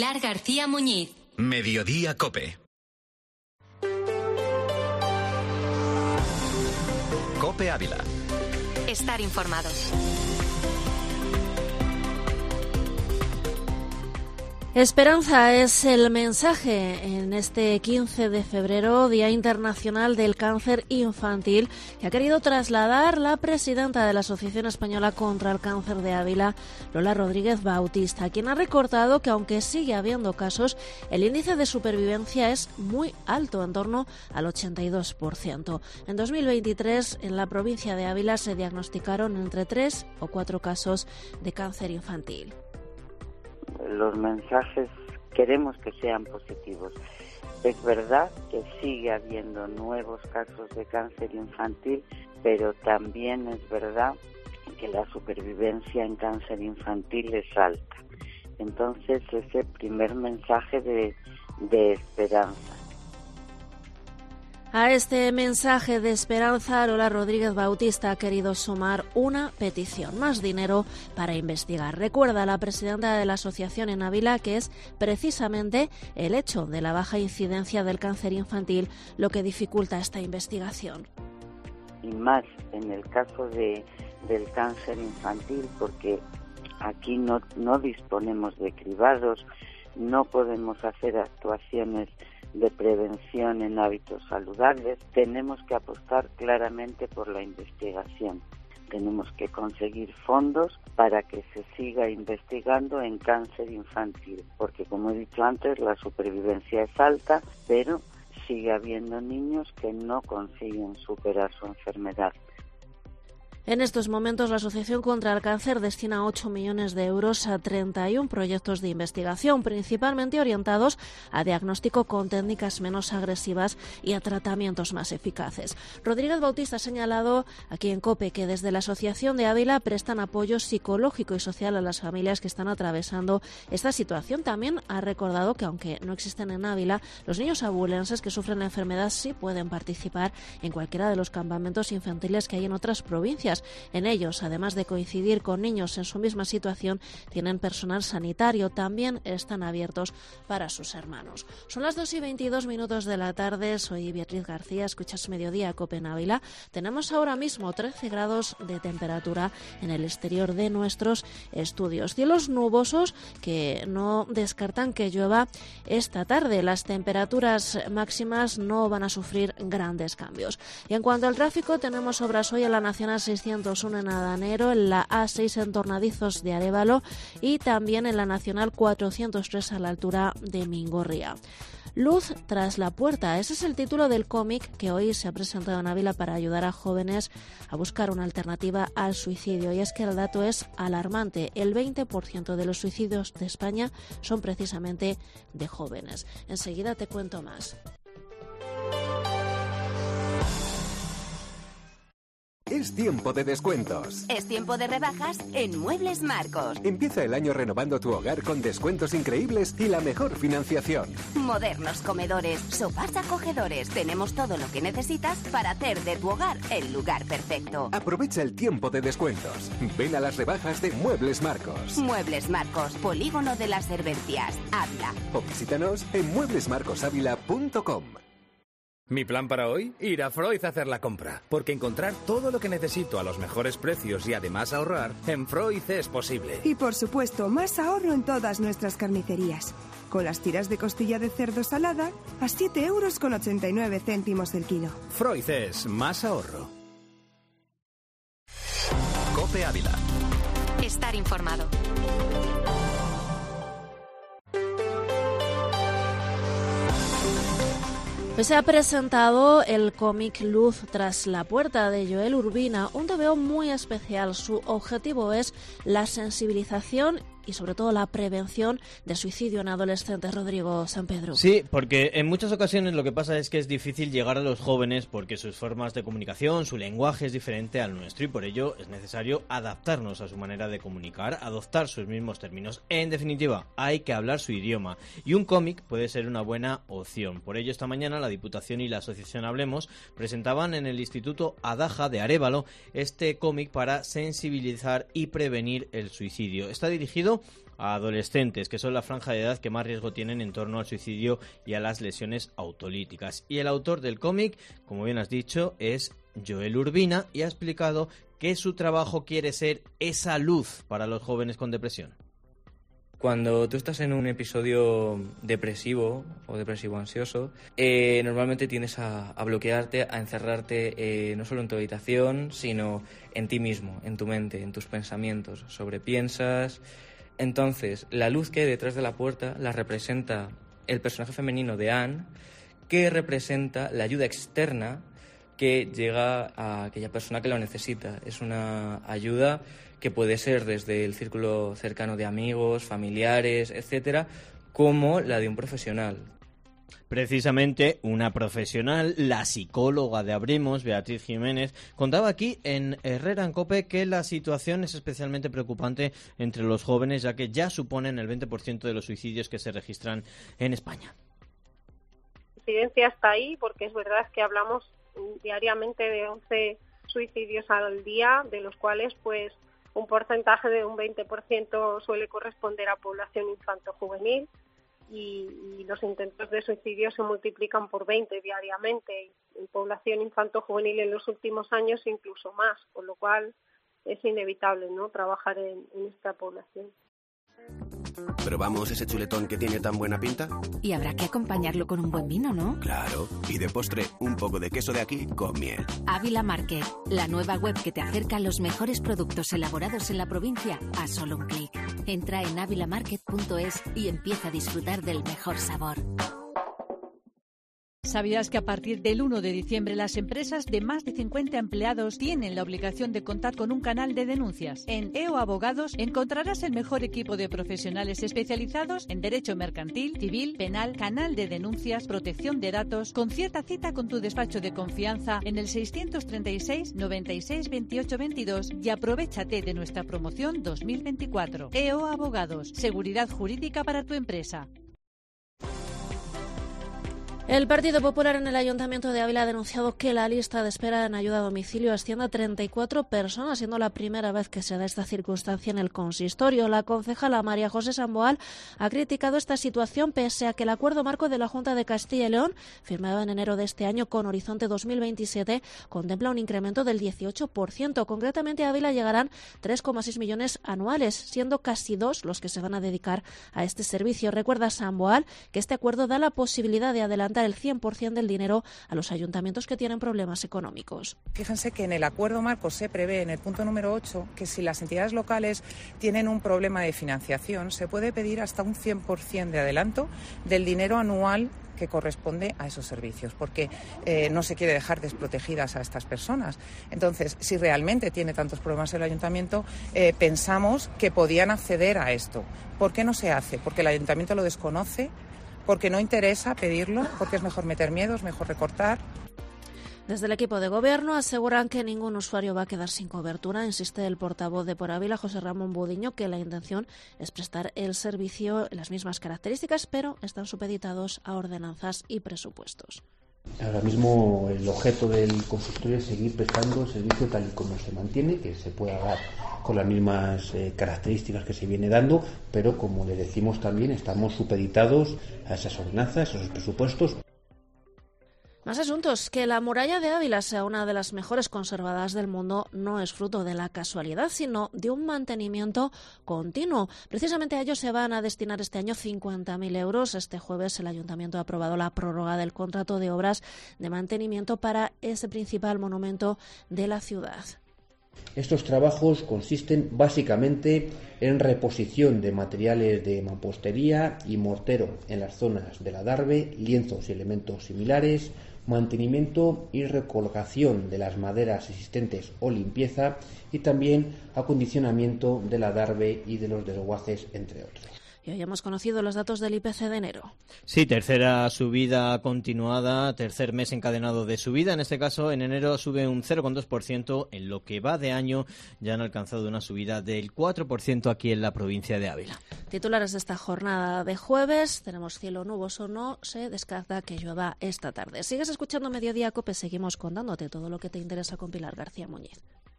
Pilar García Muñiz. Mediodía COPE. COPE Ávila. Estar informados. Esperanza es el mensaje en este 15 de febrero, Día Internacional del Cáncer Infantil, que ha querido trasladar la presidenta de la Asociación Española contra el Cáncer de Ávila, Lola Rodríguez Bautista, quien ha recordado que aunque sigue habiendo casos, el índice de supervivencia es muy alto, en torno al 82%. En 2023, en la provincia de Ávila se diagnosticaron entre 3 o 4 casos de cáncer infantil. Los mensajes queremos que sean positivos. Es verdad que sigue habiendo nuevos casos de cáncer infantil, pero también es verdad que la supervivencia en cáncer infantil es alta. Entonces, ese primer mensaje de esperanza. A este mensaje de esperanza, Lola Rodríguez Bautista ha querido sumar una petición: más dinero para investigar. Recuerda la presidenta de la asociación en Ávila que es precisamente el hecho de la baja incidencia del cáncer infantil lo que dificulta esta investigación. Y más en el caso del cáncer infantil, porque aquí no disponemos de cribados, no podemos hacer actuaciones de prevención en hábitos saludables. Tenemos que apostar claramente por la investigación. Tenemos que conseguir fondos para que se siga investigando en cáncer infantil, porque como he dicho antes, la supervivencia es alta, pero sigue habiendo niños que no consiguen superar su enfermedad. En estos momentos, la Asociación contra el Cáncer destina 8 millones de euros a 31 proyectos de investigación, principalmente orientados a diagnóstico con técnicas menos agresivas y a tratamientos más eficaces. Rodríguez Bautista ha señalado aquí en COPE que desde la Asociación de Ávila prestan apoyo psicológico y social a las familias que están atravesando esta situación. También ha recordado que, aunque no existen en Ávila, los niños abulenses que sufren la enfermedad sí pueden participar en cualquiera de los campamentos infantiles que hay en otras provincias. En ellos, además de coincidir con niños en su misma situación, tienen personal sanitario. También están abiertos para sus hermanos. Son las 2:22 de la tarde. Soy Beatriz García. Escuchas Mediodía COPE en Ávila. Tenemos ahora mismo 13 grados de temperatura en el exterior de nuestros estudios. Cielos nubosos que no descartan que llueva esta tarde. Las temperaturas máximas no van a sufrir grandes cambios. Y en cuanto al tráfico, tenemos obras hoy en la Nacional 601 en Adanero, en la A6 en Tornadizos de Arévalo y también en la Nacional 403 a la altura de Mingorría. Luz tras la puerta, ese es el título del cómic que hoy se ha presentado en Ávila para ayudar a jóvenes a buscar una alternativa al suicidio. Y es que el dato es alarmante: el 20% de los suicidios de España son precisamente de jóvenes. Enseguida te cuento más. Es tiempo de descuentos. Es tiempo de rebajas en Muebles Marcos. Empieza el año renovando tu hogar con descuentos increíbles y la mejor financiación. Modernos comedores, sofás acogedores. Tenemos todo lo que necesitas para hacer de tu hogar el lugar perfecto. Aprovecha el tiempo de descuentos. Ven a las rebajas de Muebles Marcos. Muebles Marcos, Polígono de las Servencias, Ávila. O visítanos en mueblesmarcosávila.com. Mi plan para hoy, ir a Freud a hacer la compra, porque encontrar todo lo que necesito a los mejores precios y además ahorrar, en Freud es posible. Y por supuesto, más ahorro en todas nuestras carnicerías, con las tiras de costilla de cerdo salada a 7,89 € el kilo. Freud es más ahorro. COPE Ávila. Estar informado. Pues se ha presentado el cómic Luz tras la puerta de Joel Urbina, un TVO muy especial. Su objetivo es la sensibilización y sobre todo la prevención de suicidio en adolescentes. Rodrigo Sampedro. Sí, porque en muchas ocasiones lo que pasa es que es difícil llegar a los jóvenes porque sus formas de comunicación, su lenguaje es diferente al nuestro y por ello es necesario adaptarnos a su manera de comunicar, adoptar sus mismos términos. En definitiva, hay que hablar su idioma y un cómic puede ser una buena opción. Por ello, esta mañana la Diputación y la Asociación Hablemos presentaban en el Instituto Adaja de Arévalo este cómic para sensibilizar y prevenir el suicidio. Está dirigido a adolescentes, que son la franja de edad que más riesgo tienen en torno al suicidio y a las lesiones autolíticas. Y el autor del cómic, como bien has dicho, es Joel Urbina, y ha explicado que su trabajo quiere ser esa luz para los jóvenes con depresión. Cuando tú estás en un episodio depresivo o depresivo ansioso, normalmente tiendes a bloquearte, a encerrarte no solo en tu habitación, sino en ti mismo, en tu mente, en tus pensamientos, sobrepiensas. Entonces, la luz que hay detrás de la puerta la representa el personaje femenino de Anne, que representa la ayuda externa que llega a aquella persona que lo necesita. Es una ayuda que puede ser desde el círculo cercano de amigos, familiares, etcétera, como la de un profesional. Precisamente una profesional, la psicóloga de Abrimos, Beatriz Jiménez, contaba aquí en Herrera en COPE que la situación es especialmente preocupante entre los jóvenes, ya que ya suponen el 20% de los suicidios que se registran en España. La incidencia está ahí porque es verdad que hablamos diariamente de 11 suicidios al día, de los cuales pues un porcentaje de un 20% suele corresponder a población infanto-juvenil y los intentos de suicidio se multiplican por 20 diariamente. En población infanto-juvenil en los últimos años incluso más, con lo cual es inevitable, ¿no?, trabajar en esta población. ¿Probamos ese chuletón que tiene tan buena pinta? Y habrá que acompañarlo con un buen vino, ¿no? Claro. Y de postre, un poco de queso de aquí con miel. Ávila Market, la nueva web que te acerca a los mejores productos elaborados en la provincia a solo un clic. Entra en avilamarket.es y empieza a disfrutar del mejor sabor. ¿Sabías que a partir del 1 de diciembre las empresas de más de 50 empleados tienen la obligación de contar con un canal de denuncias? En EO Abogados encontrarás el mejor equipo de profesionales especializados en derecho mercantil, civil, penal, canal de denuncias, protección de datos. Concierta cita con tu despacho de confianza en el 636 96 28 22 y aprovéchate de nuestra promoción 2024. EO Abogados, seguridad jurídica para tu empresa. El Partido Popular en el Ayuntamiento de Ávila ha denunciado que la lista de espera en ayuda a domicilio asciende a 34 personas, siendo la primera vez que se da esta circunstancia en el consistorio. La concejala María José Samboal ha criticado esta situación pese a que el acuerdo marco de la Junta de Castilla y León, firmado en enero de este año con Horizonte 2027, contempla un incremento del 18%. Concretamente, a Ávila llegarán 3,6 millones anuales, siendo casi 2 los que se van a dedicar a este servicio. Recuerda Samboal que este acuerdo da la posibilidad de adelantar el 100% del dinero a los ayuntamientos que tienen problemas económicos. Fíjense que en el acuerdo marco se prevé, en el punto número 8, que si las entidades locales tienen un problema de financiación, se puede pedir hasta un 100% de adelanto del dinero anual que corresponde a esos servicios, porque no se quiere dejar desprotegidas a estas personas. Entonces, si realmente tiene tantos problemas el ayuntamiento, pensamos que podían acceder a esto. ¿Por qué no se hace? Porque el ayuntamiento lo desconoce, porque no interesa pedirlo, porque es mejor meter miedo, es mejor recortar. Desde el equipo de gobierno aseguran que ningún usuario va a quedar sin cobertura. Insiste el portavoz de Por Ávila, José Ramón Budiño, que la intención es prestar el servicio en las mismas características, pero están supeditados a ordenanzas y presupuestos. Ahora mismo el objeto del consultorio es seguir prestando el servicio tal y como se mantiene, que se pueda dar con las mismas características que se viene dando, pero como le decimos también estamos supeditados a esas ordenanzas, a esos presupuestos. Más asuntos. Que la muralla de Ávila sea una de las mejores conservadas del mundo no es fruto de la casualidad, sino de un mantenimiento continuo. Precisamente a ello se van a destinar este año 50.000 euros. Este jueves el Ayuntamiento ha aprobado la prórroga del contrato de obras de mantenimiento para ese principal monumento de la ciudad. Estos trabajos consisten básicamente en reposición de materiales de mampostería y mortero en las zonas de la Darbe, lienzos y elementos similares, mantenimiento y recolocación de las maderas existentes o limpieza, y también acondicionamiento de la Darbe y de los desguaces, entre otros. Y hoy hemos conocido los datos del IPC de enero. Sí, tercera subida continuada, tercer mes encadenado de subida. En este caso, en enero sube un 0,2%. En lo que va de año ya han alcanzado una subida del 4% aquí en la provincia de Ávila. Titulares de esta jornada de jueves. Tenemos cielo nuboso, no se descarta que llueva esta tarde. Sigues escuchando Mediodía COPE. Seguimos contándote todo lo que te interesa con Pilar García Muñiz.